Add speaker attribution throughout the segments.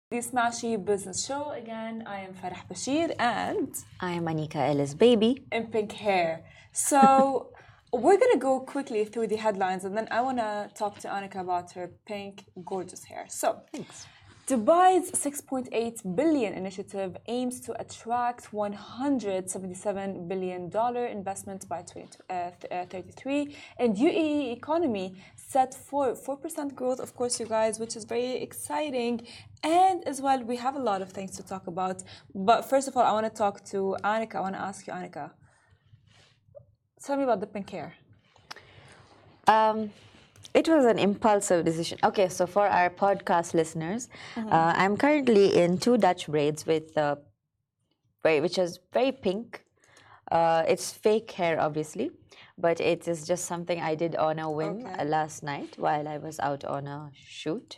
Speaker 1: The Smashy Business Show. Again, I am Farah Bashir and
Speaker 2: I am Anika Ellis Baby.
Speaker 1: in pink hair. So we're gonna go quickly through the headlines and then I wanna talk to Anika about her pink, gorgeous hair. So
Speaker 2: Thanks.
Speaker 1: Dubai's 6.8 billion initiative aims to attract $177 billion investment by 2033, and UAE economy set for 4% growth, of course, you guys, which is very exciting. And as well, we have a lot of things to talk about. But first of all, I want to talk to Anika. I want to ask you, Anika, tell me about the pink hair.
Speaker 2: It was an impulsive decision. Okay, so for our podcast listeners, I'm currently in two Dutch braids with which is very pink. It's fake hair, obviously, but it is just something I did on a whim last night while I was out on a shoot.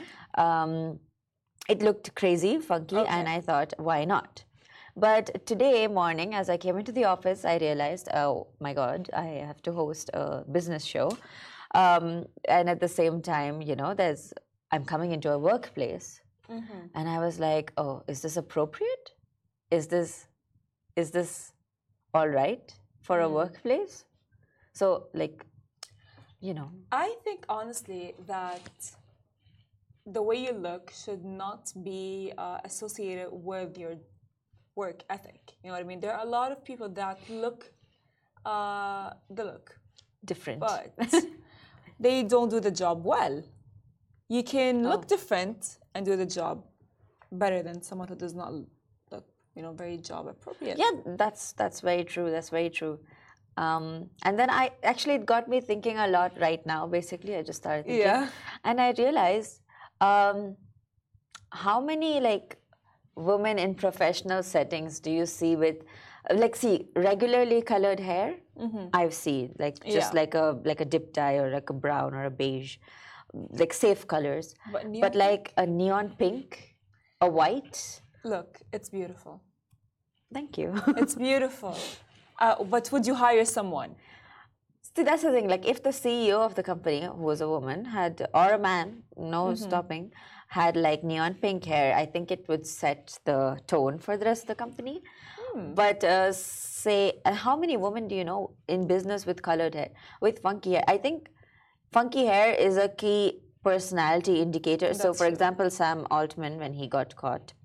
Speaker 2: It looked crazy, funky, and I thought, why not? But today morning, as I came into the office, I realized, oh my God, I have to host a business show. And at the same time, I'm coming into a workplace. And I was like, oh, is this appropriate? Is this all right for a workplace? So,
Speaker 1: I think honestly that the way you look should not be associated with your work ethic. You know what I mean? There are a lot of people that look the look
Speaker 2: different.
Speaker 1: but they don't do the job well. You can look different and do the job better than someone who does not look, very job appropriate.
Speaker 2: Yeah, that's very true. That's very true. And then it got me thinking a lot right now. Basically, I just started thinking, and I realized how many women in professional settings do you see with regularly colored hair? I've seen like a dip dye or like a brown or a beige, like safe colors. But like a neon pink, a white.
Speaker 1: Look, it's beautiful.
Speaker 2: Thank you.
Speaker 1: It's beautiful. But would you hire someone?
Speaker 2: See, that's the thing. Like, if the CEO of the company, who was a woman, or a man, stopping, had like neon pink hair, I think it would set the tone for the rest of the company. But how many women do you know in business with colored hair, with funky hair? I think funky hair is a key personality indicator.
Speaker 1: That's
Speaker 2: so, for
Speaker 1: true.
Speaker 2: example, Sam Altman, when he got caught,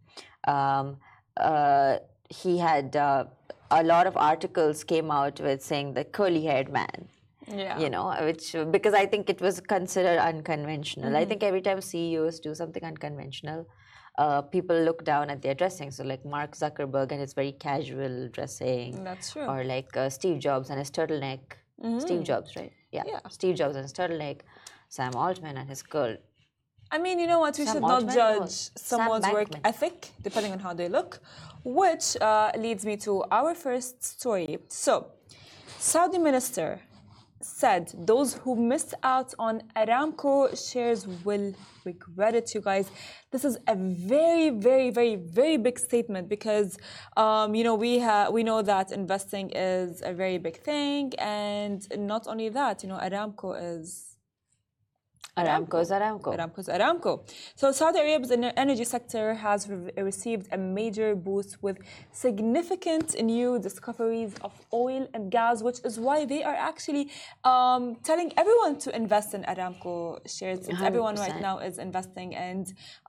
Speaker 2: he had a lot of articles came out with saying the curly-haired man.
Speaker 1: Yeah.
Speaker 2: Which because I think it was considered unconventional. I think every time CEOs do something unconventional, people look down at their dressing. So like Mark Zuckerberg and his very casual dressing.
Speaker 1: That's true.
Speaker 2: Or like Steve Jobs and his turtleneck. Steve Jobs, right? Yeah. Steve Jobs and his turtleneck. Sam Altman and his girl.
Speaker 1: I mean, you know what? We
Speaker 2: Sam
Speaker 1: should
Speaker 2: Altman?
Speaker 1: not
Speaker 2: No,
Speaker 1: judge
Speaker 2: Sam
Speaker 1: someone's work
Speaker 2: Bankman.
Speaker 1: ethic depending on how they look, which leads me to our first story. So, Saudi minister said those who missed out on Aramco shares will regret it, you guys. This is a very, very, very, very big statement because, we know that investing is a very big thing, and not only that, Aramco is.
Speaker 2: Aramco is Aramco.
Speaker 1: Aramco is Aramco. So Saudi Arabia's energy sector has received a major boost with significant new discoveries of oil and gas, which is why they are actually telling everyone to invest in Aramco shares. Everyone right now is investing, and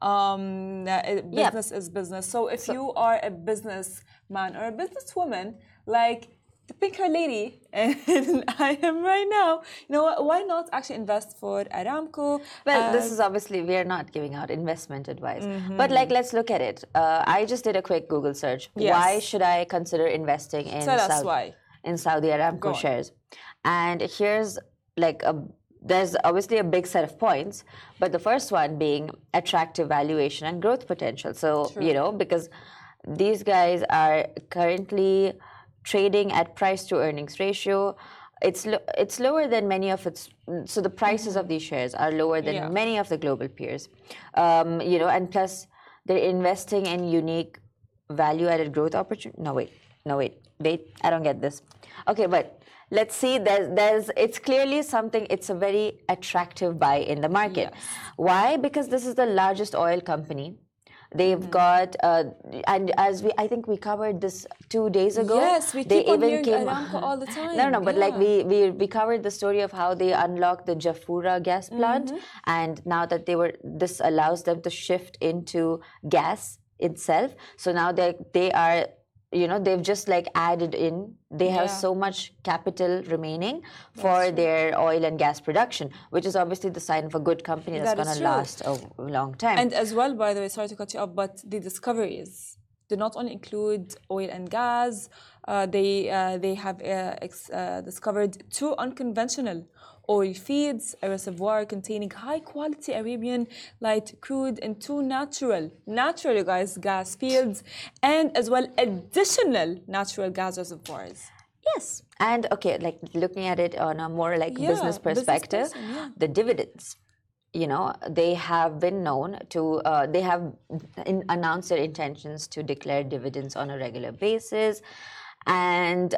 Speaker 1: business is business. So if you are a businessman or a businesswoman, like the pink hair lady and I am right now, why not actually invest for Aramco?
Speaker 2: Well, this is obviously, we are not giving out investment advice. But let's look at it. I just did a quick Google search.
Speaker 1: Yes.
Speaker 2: Why should I consider investing in Saudi Aramco shares? And here's there's obviously a big set of points, but the first one being attractive valuation and growth potential. So, because these guys are currently trading at price to earnings ratio. It's lower than many of its. So the prices of these shares are lower than many of the global peers. And plus they're investing in unique value-added growth opportunity. No, wait. I don't get this. Okay, but let's see. It's clearly something. It's a very attractive buy in the market.
Speaker 1: Yes.
Speaker 2: Why? Because this is the largest oil company They've got, and I think we covered this 2 days ago.
Speaker 1: Yes, we keep on hearing Aramco all the time.
Speaker 2: No, but like we covered the story of how they unlocked the Jafurah gas plant, and now that this allows them to shift into gas itself. So now they are, they've just like added in. They have so much capital remaining for their oil and gas production, which is obviously the sign of a good company that's going to last a long time.
Speaker 1: And as well, by the way, sorry to cut you off, but the discoveries do not only include oil and gas. They have discovered 2 unconventional oil fields, a reservoir containing high-quality Arabian light crude, and 2 natural, you guys, gas fields, and as well additional natural gas reservoirs.
Speaker 2: Yes, and okay, like looking at it on a more like business perspective, the dividends. They have been known to, they have announced their intentions to declare dividends on a regular basis. And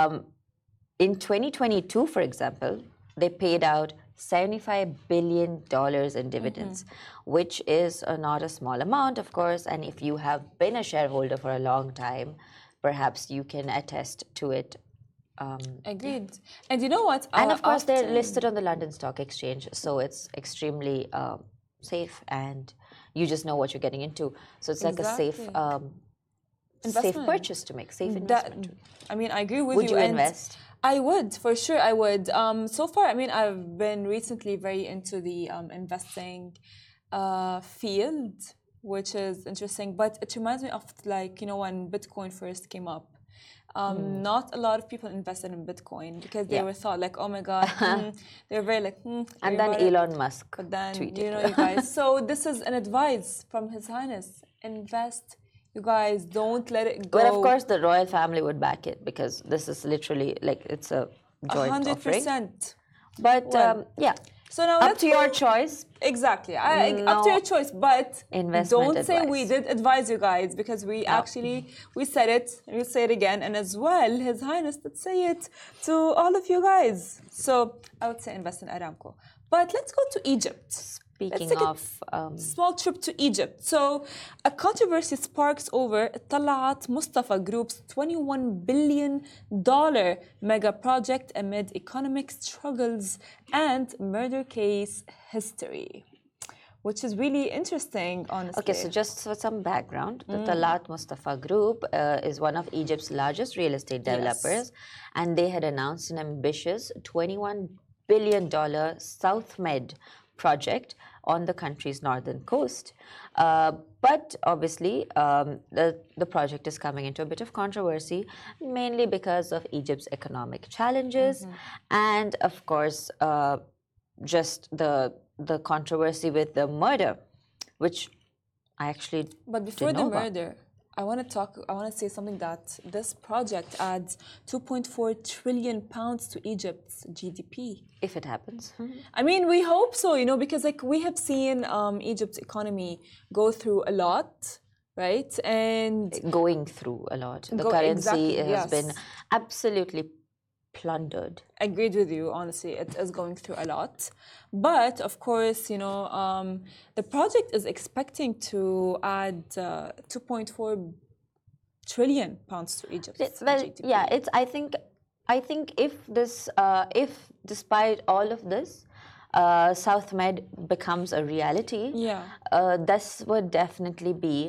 Speaker 2: in 2022, for example, they paid out $75 billion in dividends, which is not a small amount, of course. And if you have been a shareholder for a long time, perhaps you can attest to it.
Speaker 1: Agreed. And you know what?
Speaker 2: And of course, they're listed on the London Stock Exchange, so it's extremely safe, and you just know what you're getting into. So it's like a safe purchase to make, safe investment.
Speaker 1: I mean, I agree with
Speaker 2: you. Would you invest?
Speaker 1: I would, for sure, I would. So far, I mean, I've been recently very into the investing field, which is interesting. But it reminds me of, like, when Bitcoin first came up. Not a lot of people invested in Bitcoin because they were thought like, oh my God, they were very like,
Speaker 2: and then Elon Musk
Speaker 1: but then,
Speaker 2: tweeted.
Speaker 1: You guys. So this is an advice from His Highness. Invest. You guys, don't let it go.
Speaker 2: But of course, the royal family would back it because this is literally like it's a joint 100%. Offering. But yeah.
Speaker 1: So now
Speaker 2: up to your choice.
Speaker 1: Exactly. Up to your choice. But don't say
Speaker 2: advice.
Speaker 1: We did advise you guys because we said it and we'll say it again. And as well, His Highness did say it to all of you guys. So I would say invest in Aramco. But let's go to Egypt.
Speaker 2: Speaking of
Speaker 1: small trip to Egypt. So a controversy sparks over Talat Mustafa Group's $21 billion mega project amid economic struggles and murder case history, which is really interesting, honestly.
Speaker 2: Okay, so just for some background, the Talat Mustafa Group is one of Egypt's largest real estate developers, and they had announced an ambitious $21 billion South Med project on the country's northern coast. But obviously, the project is coming into a bit of controversy, mainly because of Egypt's economic challenges and, of course, just the controversy with the murder, which I actually
Speaker 1: But before the murder, I want to say something that this project adds 2.4 trillion pounds to Egypt's GDP.
Speaker 2: If it happens.
Speaker 1: I mean, we hope so, because like we have seen Egypt's economy go through a lot, right? And
Speaker 2: going through a lot. The currency has been absolutely plundered.
Speaker 1: Agreed with you, honestly. It is going through a lot. But, of course, the project is expecting to add 2.4 trillion pounds to Egypt.
Speaker 2: Well, yeah, I think if despite all of this, South Med becomes a reality, this would definitely be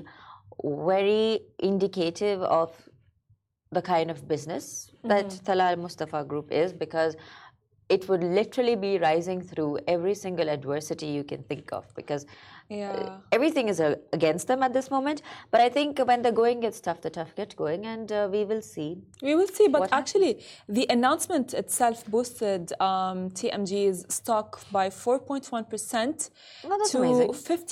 Speaker 2: very indicative of the kind of business that Talat Mustafa Group is, because it would literally be rising through every single adversity you can think of, because everything is against them at this moment. But I think when the going gets tough, the tough get going, and we will see.
Speaker 1: We will see, but actually, the announcement itself boosted TMG's stock by 4.1% to
Speaker 2: amazing.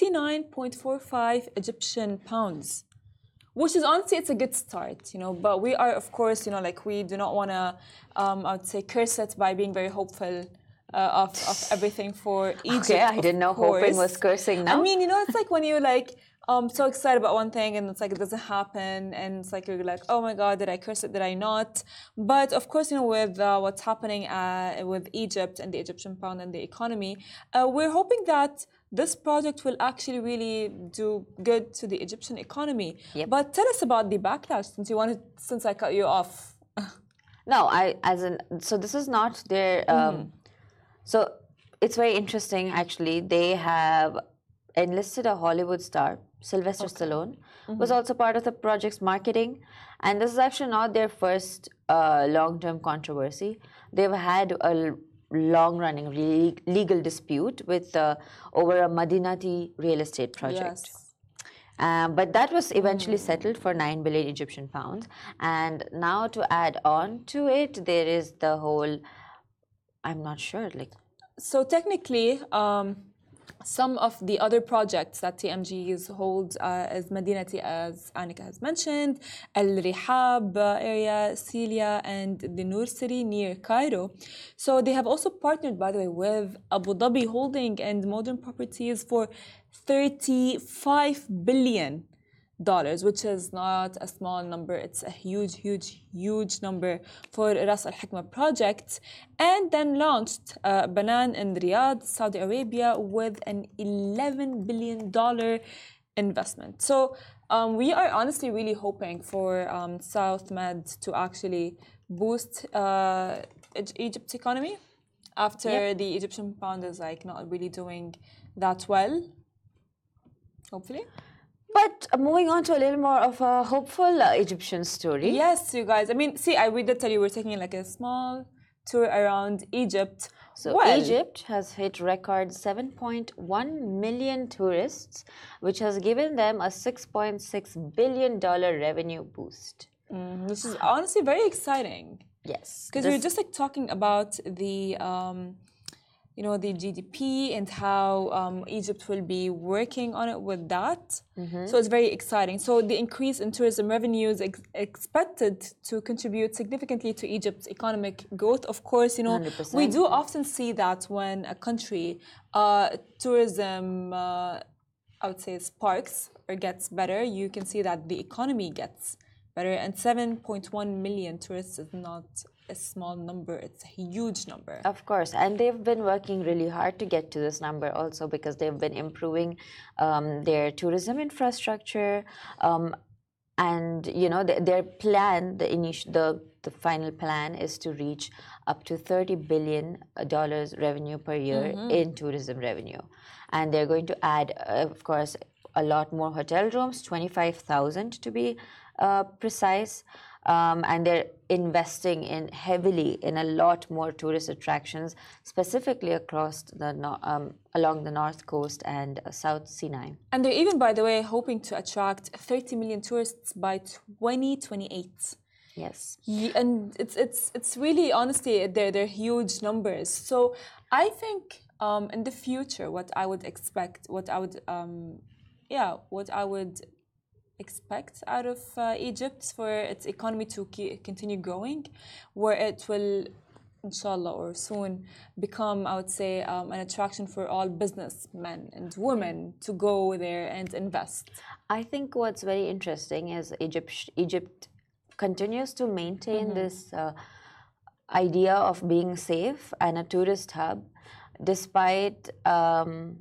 Speaker 1: 59.45 Egyptian pounds. Which is honestly, it's a good start, But we are, of course, like we do not want to, I would say, curse it by being very hopeful of everything for Egypt.
Speaker 2: Okay, I didn't know hoping was cursing now.
Speaker 1: I mean, it's like when you so excited about one thing and it's like it doesn't happen, and it's like you're like, oh my God, did I curse it? Did I not? But of course, with what's happening with Egypt and the Egyptian pound and the economy, we're hoping that this project will actually really do good to the Egyptian economy.
Speaker 2: Yep.
Speaker 1: But tell us about the backlash, since I cut you off.
Speaker 2: No, so this is not their, so it's very interesting actually. They have enlisted a Hollywood star, Sylvester Stallone, was also part of the project's marketing. And this is actually not their first long-term controversy. They've had a long-running legal dispute with over a Madinati real estate project.
Speaker 1: Yes.
Speaker 2: But that was eventually settled for 9 billion Egyptian pounds. And now to add on to it, there is the whole, I'm not sure, like.
Speaker 1: So technically, some of the other projects that TMGs hold as Madinati, as Anika has mentioned, Al Rihab area, Celia, and the Noor City near Cairo. So they have also partnered, by the way, with Abu Dhabi Holding and Modern Properties for $35 billion, which is not a small number. It's a huge, huge, huge number for Ras Al Hikma project. And then launched Banan in Riyadh, Saudi Arabia, with an $11 billion investment. So we are honestly really hoping for South Med to actually boost Egypt's economy after the Egyptian pound is like not really doing that well. Hopefully.
Speaker 2: But moving on to a little more of a hopeful Egyptian story.
Speaker 1: Yes, you guys. I mean, see, we did tell you we're taking like a small tour around Egypt.
Speaker 2: So Egypt has hit record 7.1 million tourists, which has given them a $6.6 billion revenue boost.
Speaker 1: Which is honestly very exciting.
Speaker 2: Yes.
Speaker 1: Because we're just like talking about the the GDP and how Egypt will be working on it with that. So it's very exciting. So the increase in tourism revenues is expected to contribute significantly to Egypt's economic growth. Of course,
Speaker 2: 100%.
Speaker 1: we do often see that when a country tourism, I would say, sparks or gets better, you can see that the economy gets better. And 7.1 million tourists is not a small number, it's a huge number.
Speaker 2: Of course, and they've been working really hard to get to this number also because they've been improving their tourism infrastructure, and their plan, the final plan is to reach up to $30 billion revenue per year in tourism revenue, and they're going to add, of course, a lot more hotel rooms, 25,000 to be precise. And they're investing heavily in a lot more tourist attractions, specifically across along the north coast and South Sinai.
Speaker 1: And they're even, by the way, hoping to attract 30 million tourists by 2028.
Speaker 2: Yes.
Speaker 1: And it's really, honestly, they're huge numbers. So I think in the future, what I would expect out of Egypt for its economy to continue growing, where it will, inshallah, or soon become, I would say, an attraction for all businessmen and women to go there and invest.
Speaker 2: I think what's very interesting is Egypt continues to maintain this idea of being safe and a tourist hub, despite all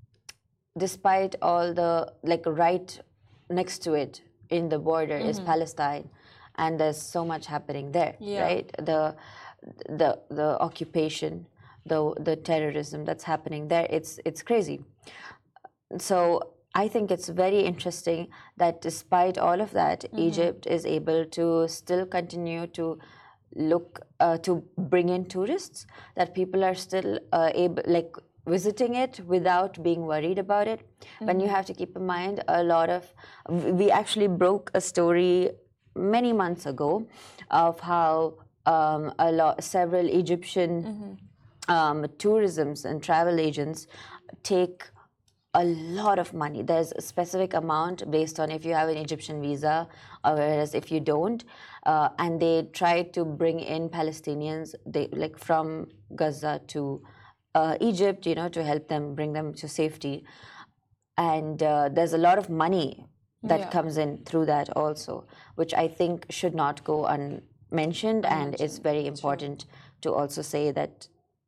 Speaker 2: the right next to it in the border is Palestine, and there's so much happening there, right? The occupation, the terrorism that's happening there, it's crazy. So I think it's very interesting that despite all of that, Egypt is able to still continue to look to bring in tourists, that people are still able visiting it without being worried about it. But you have to keep in mind we actually broke a story many months ago of how several Egyptian tourisms and travel agents take a lot of money. There's a specific amount based on if you have an Egyptian visa, or whereas if you don't, and they try to bring in Palestinians from Gaza to Egypt, to help them, bring them to safety. And there's a lot of money that comes in through that also, which I think should not go unmentioned. And it's very important to also say that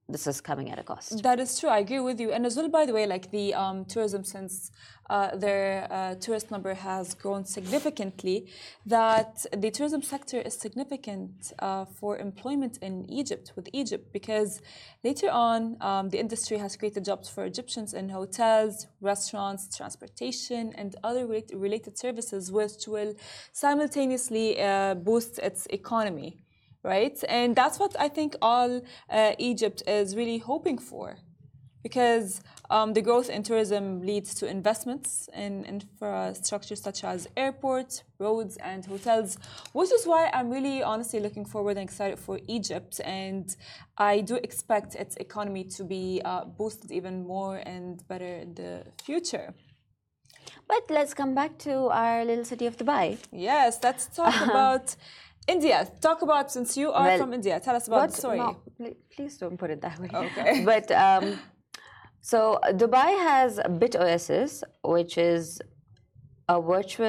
Speaker 2: this is coming at a cost.
Speaker 1: That is true. I agree with you. And as well, by the way, like the tourism, since their tourist number has grown significantly, that the tourism sector is significant for employment in Egypt, with Egypt, because later on, the industry has created jobs for Egyptians in hotels, restaurants, transportation, and other related services, which will simultaneously boost its economy. Right? And that's what I think all Egypt is really hoping for, because the growth in tourism leads to investments in infrastructure such as airports, roads, and hotels, which is why I'm really honestly looking forward and excited for Egypt. And I do expect its economy to be boosted even more and better in the future.
Speaker 2: But let's come back to our little city of Dubai.
Speaker 1: Yes, let's talk about India. Talk about, since you are from India, tell us about the story.
Speaker 2: No, please don't put it that way.
Speaker 1: Okay.
Speaker 2: But so Dubai has BitOasis, which is a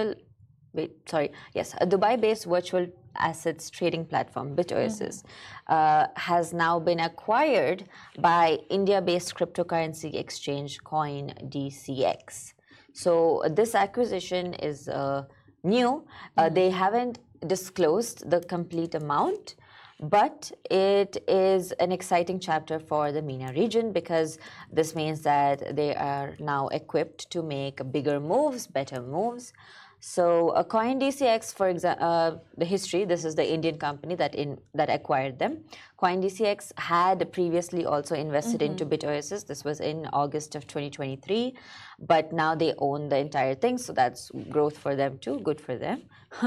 Speaker 2: Dubai-based virtual assets trading platform. BitOasis has now been acquired by India-based cryptocurrency exchange CoinDCX. So this acquisition is new. They haven't disclosed the complete amount, but it is an exciting chapter for the MENA region, because this means that they are now equipped to make bigger moves, better moves. So CoinDCX, for example, the history, this is the Indian company that acquired them. CoinDCX had previously also invested into BitOasis. This was in August of 2023, but now they own the entire thing, so that's growth for them too, good for them.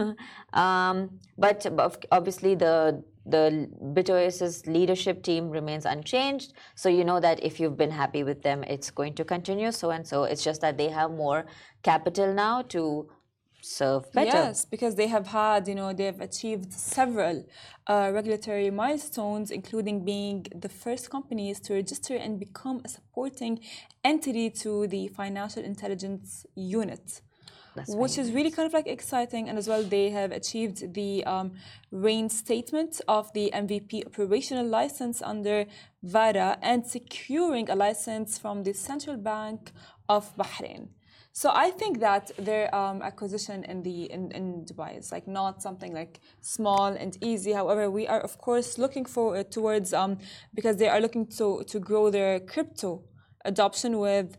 Speaker 2: But obviously the BitOasis leadership team remains unchanged, so you know that if you've been happy with them, it's going to continue so and so. It's just that they have more capital now to serve better.
Speaker 1: Yes, because they have had, they have achieved several regulatory milestones, including being the first companies to register and become a supporting entity to the Financial Intelligence Unit. Which is really kind of like exciting. And as well, they have achieved the reinstatement of the MVP operational license under VARA and securing a license from the Central Bank of Bahrain. So I think that their acquisition in Dubai is like not something like small and easy. However, we are of course looking forward towards because they are looking to grow their crypto adoption with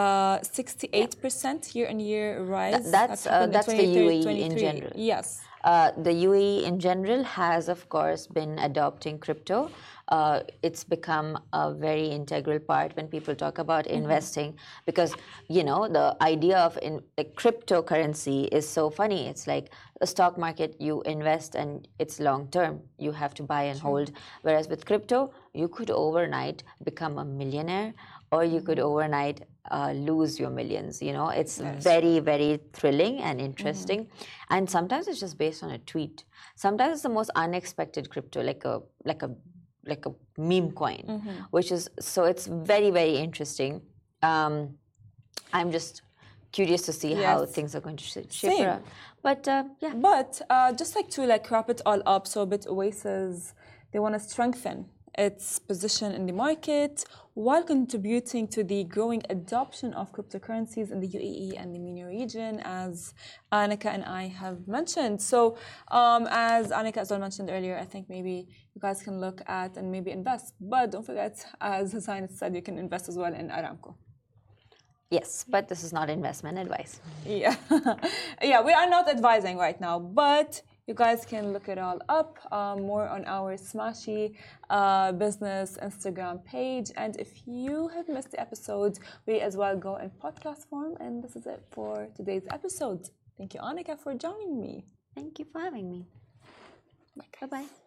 Speaker 1: 68% year-on-year rise.
Speaker 2: That's the UAE in general.
Speaker 1: Yes.
Speaker 2: The UAE in general has, of course, been adopting crypto. It's become a very integral part when people talk about investing, because the idea of cryptocurrency is so funny. It's like the stock market, you invest and it's long term. You have to buy and hold. Whereas with crypto, you could overnight become a millionaire, or you could overnight lose your millions. It's very, very thrilling and interesting. And sometimes it's just based on a tweet. Sometimes it's the most unexpected crypto, like a meme coin, which is, so it's very, very interesting. I'm just curious to see how things are going to shape up. But yeah.
Speaker 1: But just to wrap it all up, so BitOasis, they want to strengthen its position in the market while contributing to the growing adoption of cryptocurrencies in the UAE and the MENA region, as Annika and I have mentioned. So as Annika as well mentioned earlier, I think maybe you guys can look at and maybe invest. But don't forget, as Hussain said, you can invest as well in Aramco.
Speaker 2: Yes, but this is not investment advice.
Speaker 1: Yeah. Yeah, we are not advising right now, but you guys can look it all up more on our Smashy business Instagram page. And if you have missed the episode, we as well go in podcast form. And this is it for today's episode. Thank you, Annika, for joining me.
Speaker 2: Thank you for having me. Bye-bye.